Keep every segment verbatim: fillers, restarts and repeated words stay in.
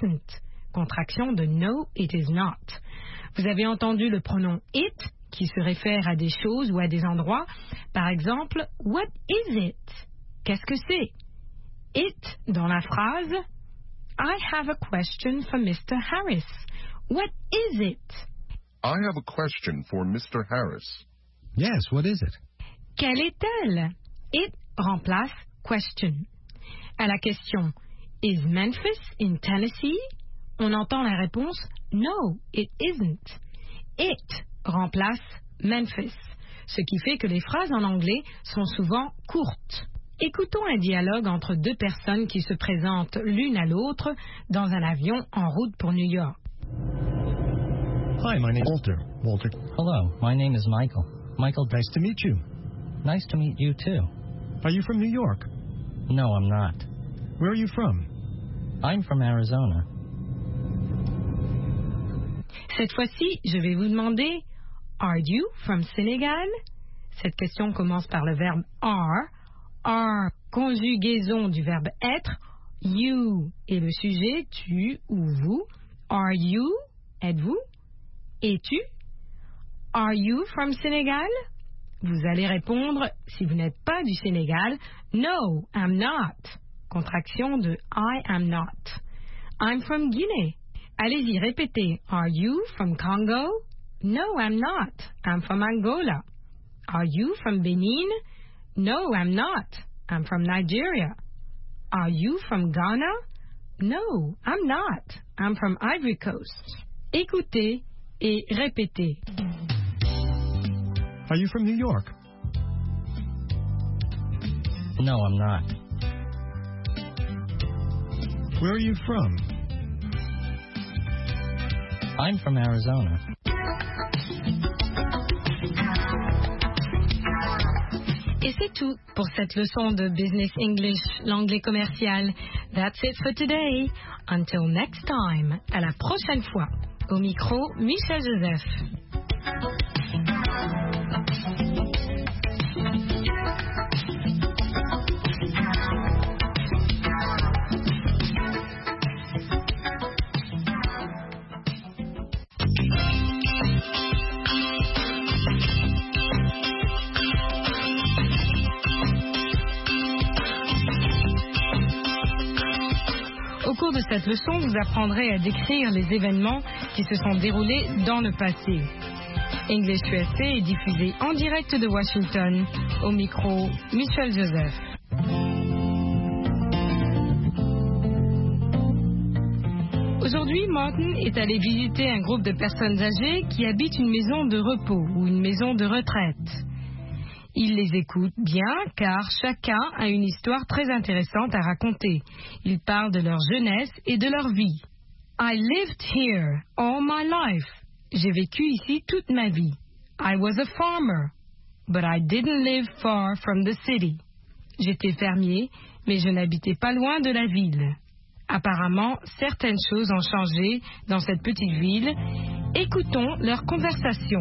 isn't, contraction de no, it is not. Vous avez entendu le pronom it, qui se réfère à des choses ou à des endroits. Par exemple, what is it? Qu'est-ce que c'est? It, dans la phrase, I have a question for Mister Harris. What is it? I have a question for Mister Harris. Yes, what is it? Quelle est-elle? It remplace question. À la question Is Memphis in Tennessee? On entend la réponse No, it isn't. It remplace Memphis, ce qui fait que les phrases en anglais sont souvent courtes. Écoutons un dialogue entre deux personnes qui se présentent l'une à l'autre dans un avion en route pour New York. Hi, my name is Walter. Walter. Hello, my name is Michael. Michael, Nice to meet you. nice to meet you too. Are you from New York? No, I'm not. Where are you from? I'm from Arizona. Cette fois-ci, je vais vous demander Are you from Senegal? Cette question commence par le verbe are. Are, conjugaison du verbe être. You est le sujet, tu ou vous. Are you, êtes-vous? Es-tu? Are you from Senegal? Vous allez répondre, si vous n'êtes pas du Sénégal, No, I'm not. Contraction de I am not. I'm from Guinée. Allez-y, répétez. Are you from Congo? No, I'm not. I'm from Angola. Are you from Benin? No, I'm not. I'm from Nigeria. Are you from Ghana? No, I'm not. I'm from Ivory Coast. Écoutez et répétez. Are you from New York? No, I'm not. Where are you from? I'm from Arizona. Et c'est tout pour cette leçon de Business English, l'anglais commercial. That's it for today. Until next time. À la prochaine fois. Au micro, Michel Joseph. Au cours de cette leçon, vous apprendrez à décrire les événements qui se sont déroulés dans le passé. English U S A est diffusé en direct de Washington. Au micro, Michel Joseph. Aujourd'hui, Martin est allé visiter un groupe de personnes âgées qui habitent une maison de repos ou une maison de retraite. Il les écoute bien car chacun a une histoire très intéressante à raconter. Ils parlent de leur jeunesse et de leur vie. I lived here all my life. J'ai vécu ici toute ma vie. I was a farmer, but I didn't live far from the city. J'étais fermier, mais je n'habitais pas loin de la ville. Apparemment, certaines choses ont changé dans cette petite ville. Écoutons leur conversation.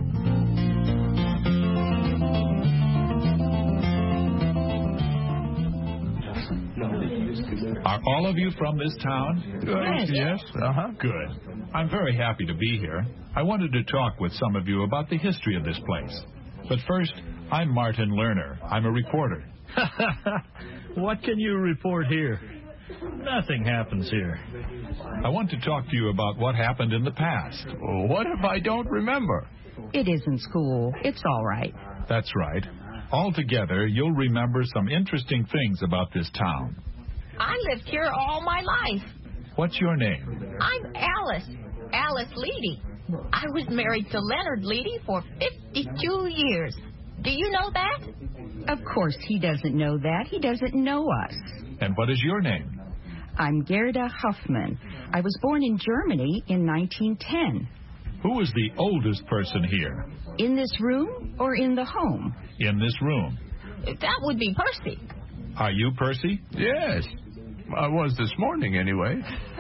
Are all of you from this town? Yes. Yes. Uh-huh. Good. I'm very happy to be here. I wanted to talk with some of you about the history of this place. But first, I'm Martin Lerner. I'm a reporter. What can you report here? Nothing happens here. I want to talk to you about what happened in the past. What if I don't remember? It isn't school. It's all right. That's right. Altogether, you'll remember some interesting things about this town. I lived here all my life. What's your name? I'm Alice. Alice Leedy. I was married to Leonard Leedy for fifty-two years. Do you know that? Of course he doesn't know that. He doesn't know us. And what is your name? I'm Gerda Huffman. I was born in Germany in nineteen ten. Who is the oldest person here? In this room or in the home? In this room. That would be Percy. Are you Percy? Yes. I was this morning, anyway.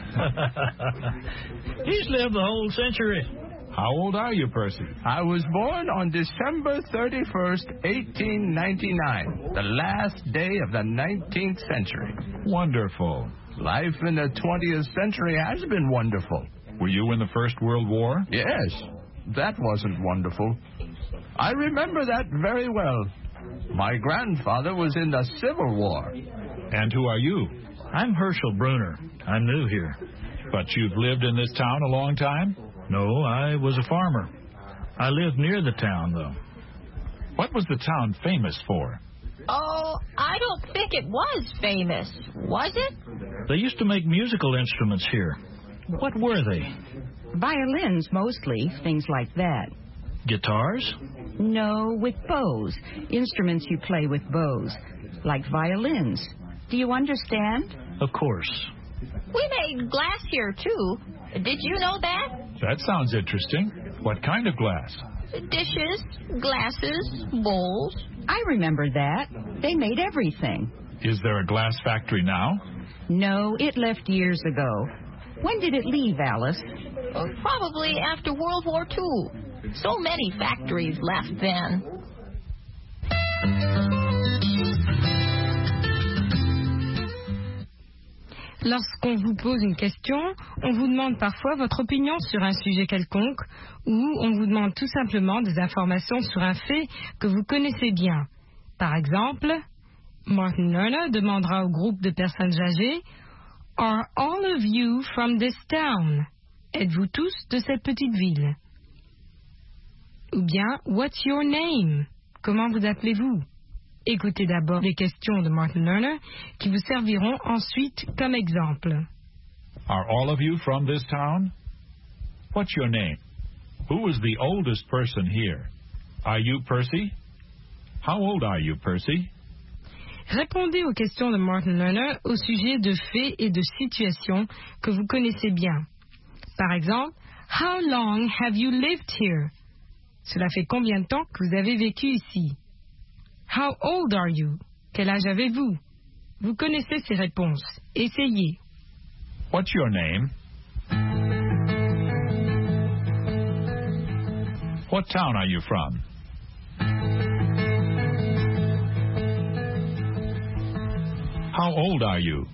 He's lived the whole century. How old are you, Percy? I was born on December thirty-first, eighteen ninety-nine, the last day of the nineteenth century. Wonderful. Life in the twentieth century has been wonderful. Were you in the First World War? Yes, that wasn't wonderful. I remember that very well. My grandfather was in the Civil War. And who are you? I'm Herschel Bruner. I'm new here. But you've lived in this town a long time? No, I was a farmer. I lived near the town, though. What was the town famous for? Oh, I don't think it was famous, was it? They used to make musical instruments here. What were they? Violins, mostly, things like that. Guitars? No, with bows. Instruments you play with bows, like violins. Do you understand? Of course. We made glass here, too. Did you know that? That sounds interesting. What kind of glass? Dishes, glasses, bowls. I remember that. They made everything. Is there a glass factory now? No, it left years ago. When did it leave, Alice? Uh, probably after World War Two. So many factories left then. Lorsqu'on vous pose une question, on vous demande parfois votre opinion sur un sujet quelconque ou on vous demande tout simplement des informations sur un fait que vous connaissez bien. Par exemple, Martin Lerner demandera au groupe de personnes âgées « Are all of you from this town? » Êtes-vous tous de cette petite ville? Ou bien « What's your name? » Comment vous appelez-vous? Écoutez d'abord les questions de Martin Lerner qui vous serviront ensuite comme exemple. Are all of you from this town? What's your name? Who is the oldest person here? Are you Percy? How old are you, Percy? Répondez aux questions de Martin Lerner au sujet de faits et de situations que vous connaissez bien. Par exemple, How long have you lived here? Cela fait combien de temps que vous avez vécu ici? How old are you? Quel âge avez-vous? Vous connaissez ces réponses. Essayez. What's your name? What town are you from? How old are you?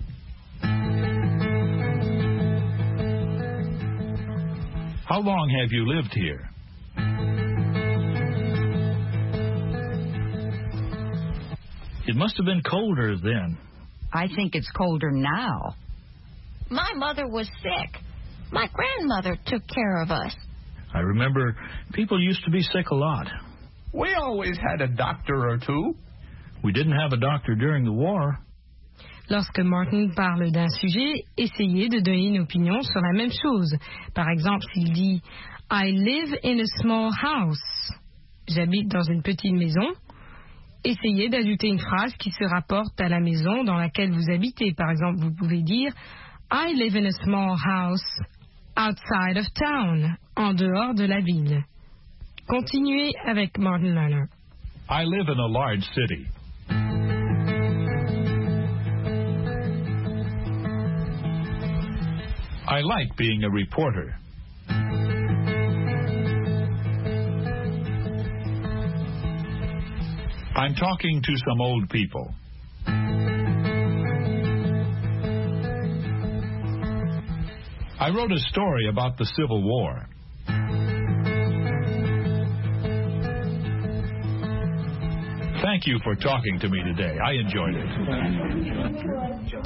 How long have you lived here? It must have been colder then. I think it's colder now. My mother was sick. My grandmother took care of us. I remember people used to be sick a lot. We always had a doctor or two. We didn't have a doctor during the war. Lorsque Martin parle d'un sujet, essayez de donner une opinion sur la même chose. Par exemple, s'il dit « I live in a small house », j'habite dans une petite maison, essayez d'ajouter une phrase qui se rapporte à la maison dans laquelle vous habitez. Par exemple, vous pouvez dire « I live in a small house outside of town », en dehors de la ville. Continuez avec Martin Lerner. I live in a large city. I like being a reporter. I'm talking to some old people. I wrote a story about the Civil War. Thank you for talking to me today. I enjoyed it.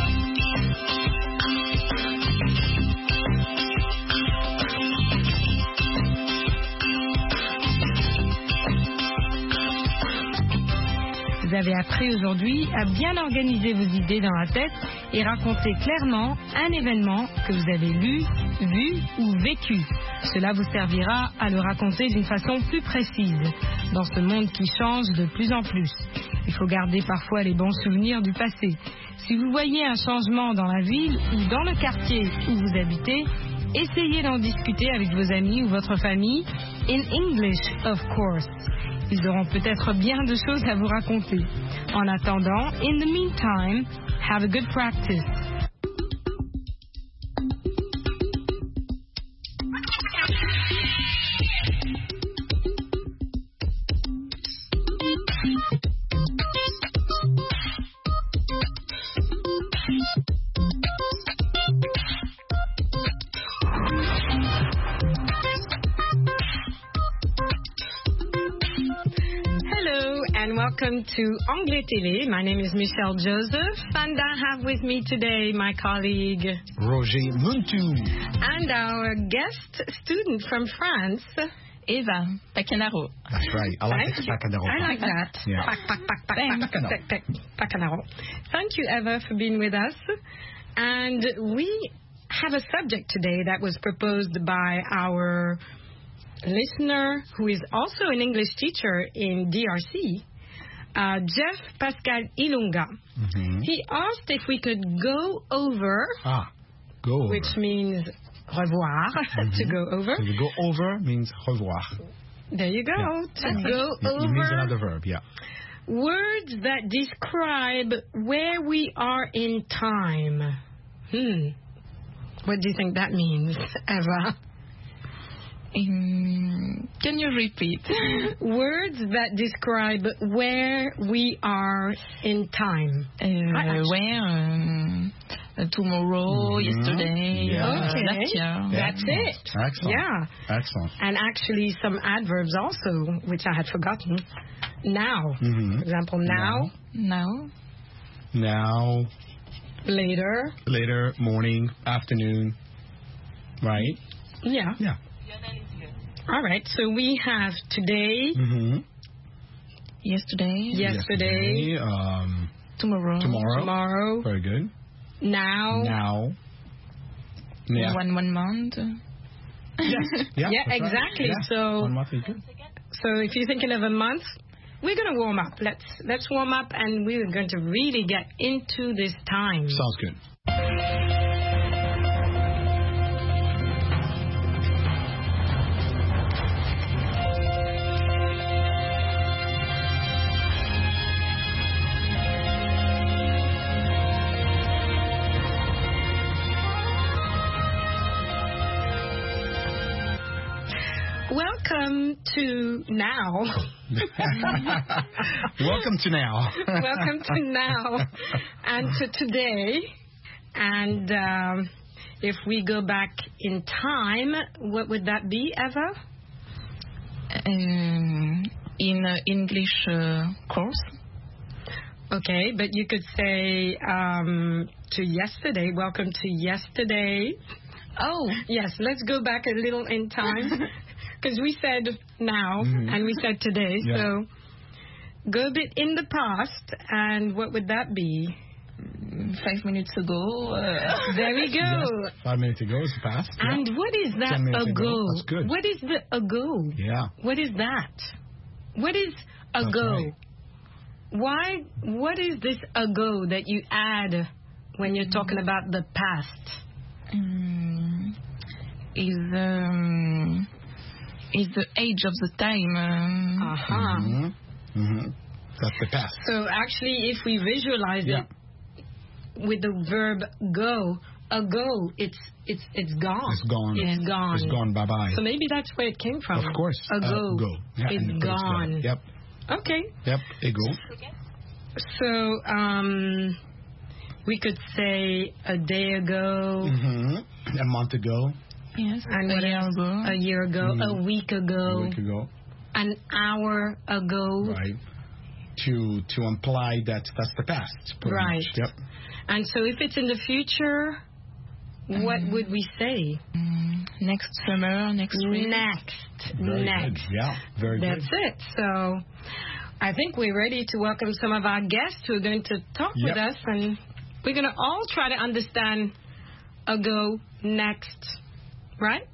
Vous avez appris aujourd'hui à bien organiser vos idées dans la tête et raconter clairement un événement que vous avez lu, vu ou vécu. Cela vous servira à le raconter d'une façon plus précise dans ce monde qui change de plus en plus. Il faut garder parfois les bons souvenirs du passé. Si vous voyez un changement dans la ville ou dans le quartier où vous habitez, essayez d'en discuter avec vos amis ou votre famille, in English, of course. Ils auront peut-être bien de choses à vous raconter. En attendant, in the meantime, have a good practice. welcome to Anglais Télé. My name is Michelle Joseph, and I have with me today my colleague Roger Muntu. And our guest student from France, Eva Pacanaro. That's right. I like Thank it. you. I like that. Yeah. Pac, pac, pac, pac, pac, pac, pac, pac, Pacanaro. Thank you, Eva, for being with us. And we have a subject today that was proposed by our listener, who is also an English teacher in D R C, uh, Jeff Pascal Ilunga. Mm-hmm. He asked if we could go over, Ah, go over. which means revoir, Mm-hmm. to go over. So to go over means revoir. There you go, Yeah. to go It, it means over another verb, yeah. words that describe where we are in time. Hmm. What do you think that means, Eva? Um, can you repeat? Words that describe where we are in time. Uh, I- where? Um, uh, tomorrow, Mhm. yesterday, Yeah. uh, Okay. last year. That's it. Excellent. Yeah. Excellent. And actually some adverbs also, which I had forgotten. Now. Mhm. For example, now, Now. Now, later. later, morning, afternoon, right? Yeah. Yeah. All right. So we have today, Mm-hmm. Yesterday. yesterday, Um, Tomorrow. tomorrow. tomorrow, Very good. now. Now. Yeah. One one month. Yes. Yeah, Yeah, that's right. exactly. Yeah. So- One month is good. So if you're thinking of a month, we're going to warm up. Let's let's warm up, and we're going to really get into this time. Sounds good. Welcome to now. Welcome to now. Welcome to now and to today. And um, if we go back in time, what would that be, Eva? Um, in uh, English uh, course. Okay, but you could say um, to yesterday. Welcome to yesterday. Oh. Yes, let's go back a little in time. Because we said now Mhm. and we said today. Yeah. So go a bit in the past. And what would that be? Five minutes ago. Uh, There we go. Yes. Five minutes ago is past. Yeah. And what is that Ten minutes ago? ago. That's good. What is the ago? Yeah. What is that? What is ago? right. Why? What is this ago that you add when you're talking about the past? um, is um, is the age of the time. Um, Uh-huh. Mhm. Mhm. That's the past. So actually, if we visualize Yeah. it with the verb go, ago, it's it's it's gone. It's gone. It's gone. It's gone. Bye bye. So maybe that's where it came from. Of course. Ago. Uh, go. Yeah, It's and you put it gone. together. Yep. Okay. Yep. Ego. So um, we could say a day ago, Mhm. A month ago. yes. and a what year else? ago. A year ago, Mhm. a week A ago, week ago. an hour ago. Right. To to imply that that's the past. pretty Right. much. Yep. And so if it's in the future, what Mhm. would we say? Mm, next summer, next spring. Next. Very Next. good. Yeah. Very That's good. it. So I think we're ready to welcome some of our guests who are going to talk Yep. with us, and we're going to all try to understand ago, next, right?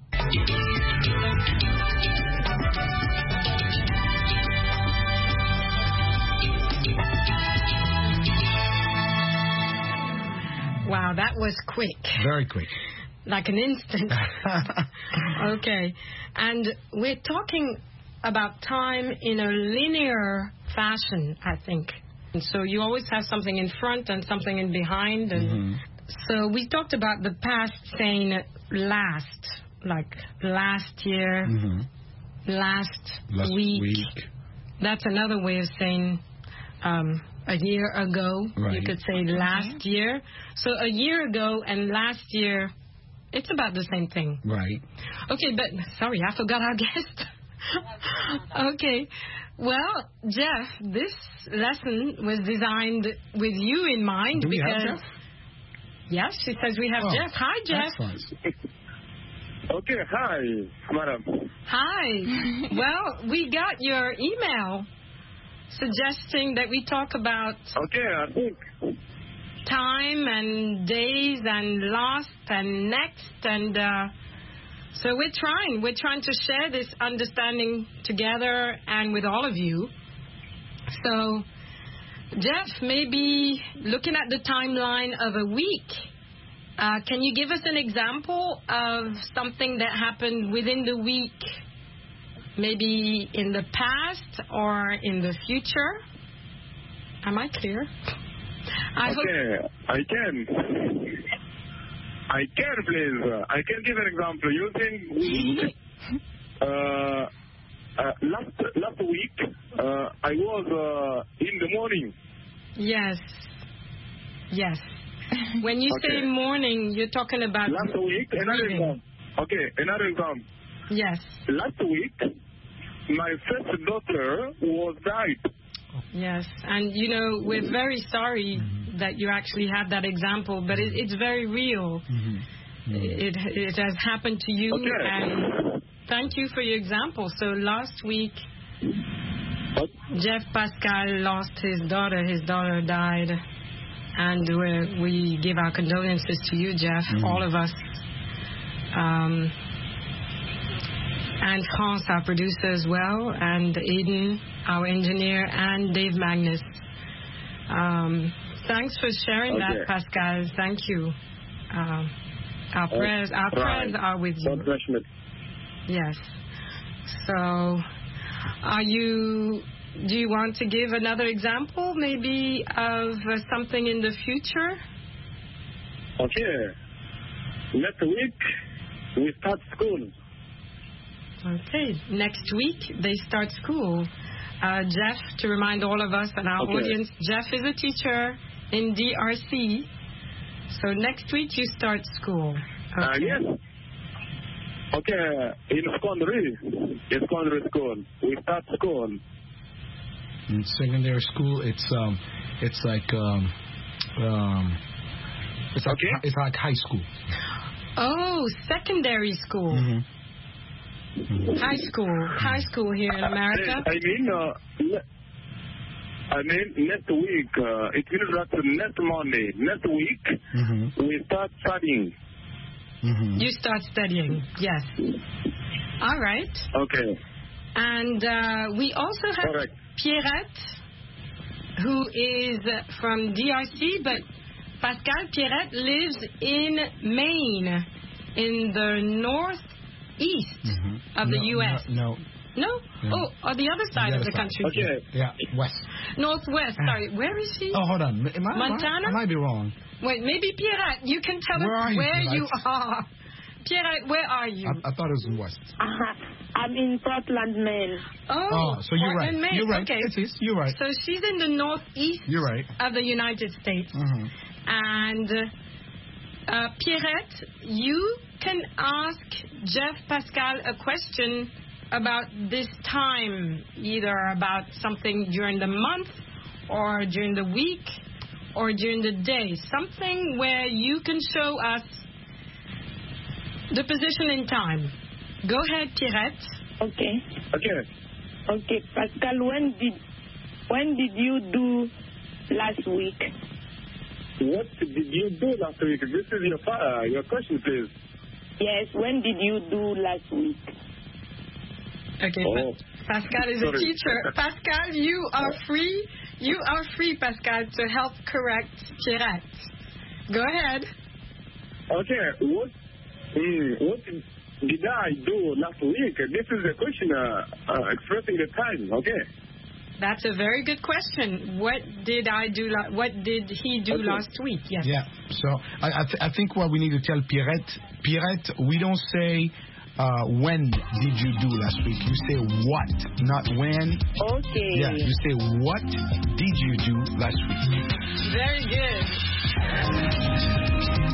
Wow, that was quick, Very quick. like an instant. Okay, and we're talking about time in a linear fashion, I think. And so you always have something in front and something in behind. And Mhm. so we talked about the past saying last, like last year, Mhm. last, Last week. week. That's another way of saying um, a year ago. You Right. could say last year. So a year ago and last year, it's about the same thing. Right. Okay, but sorry, I forgot our guest. Okay. Well, Jeff, this lesson was designed with you in mind. Do we because have Jeff? Yes, she says we have Oh, Jeff. Hi, Jeff. Excellent. Okay, hi, madam. Hi. Well, we got your email suggesting that we talk about Okay, I think. time and days and lost and next and uh, so we're trying. We're trying to share this understanding together and with all of you. So, Jeff, maybe looking at the timeline of a week, uh, can you give us an example of something that happened within the week, maybe in the past or in the future? Am I clear? I Okay, hope- I can. I can, please. I can give an example. You think uh, uh, last last week uh, I was uh, in the morning. Yes. Yes. When you Okay. say morning, you're talking about Last week, another breathing. example. Okay, another example. Yes. Last week, my first daughter was died. Yes. And, you know, we're very sorry Mm-hmm. that you actually have that example, but it, it's very real. Mm-hmm. It, it has happened to you, Okay. and thank you for your example. So last week, Jeff Pascal lost his daughter. His daughter died. And we we give our condolences to you, Jeff, Mhm. all of us. Um, and France, our producer as well, and Aiden, our engineer, and Dave Magnus. Um, thanks for sharing Okay. that, Pascal. Thank you. Um, our Oh, prayers, our right. prayers are with you. God bless you. Yes. So, are you? Do you want to give another example, maybe of uh, something in the future? Okay. Next week, we start school. Okay. Next week they start school. Uh, Jeff, to remind all of us and our Okay. audience, Jeff is a teacher in D R C. So next week you start school. Uh, Okay. yes. Okay, in secondary, in secondary school, we start school. In secondary school, it's um, it's like um, um, it's like Okay. it's like high school. Oh, secondary school. Mm-hmm. Mm-hmm. High school. High school here in America. I mean, uh, ne- I mean, next week, uh, it means that next Monday, next week, Mm-hmm. we start studying. Mm-hmm. You start studying, yes. All right. Okay, And uh, we also have correct. Pierrette, who is from D R C, but Pascal Pierrette lives in Maine, in the northeast Mm-hmm. of the no, U S. No, no, No? No. Oh, on the other side The of other the side. country. Okay, yeah, west. Northwest, sorry. Where is she? Oh, hold on. Am I, Montana? I might be wrong. Wait, maybe Pierrette, you can tell Where are us you, where Pierrette? you are. Pierrette, where are you? I, I thought it was in west. Uh, I'm in Portland, Maine. Oh, Oh, so you're right. Portland, Maine. You're right. Okay. It is. You're right. So she's in the northeast You're right. of the United States. Mm-hmm. And uh, Pierrette, you can ask Jeff Pascal a question about this time, either about something during the month or during the week or during the day. Something where you can show us the position in time. Go ahead, Pierrette. Okay. okay. Okay, Pascal, when did when did you do last week? What did you do last week? This is your uh, your question, please. Yes, when did you do last week? Okay, Oh. Pa- Pascal is a Sorry. teacher. Pascal, you are free. You are free, Pascal, to help correct Pierrette. Go ahead. Okay, what mm, what did I do last week? This is the question uh, uh, expressing the time. Okay. That's a very good question. What did I do? La- what did he do Okay. last week? Yes. Yeah. So I I, th- I think what we need to tell Pierrette, Pierrette, we don't say uh, when did you do last week. You say what, not when. Okay. Yeah. You say what did you do last week. Very good.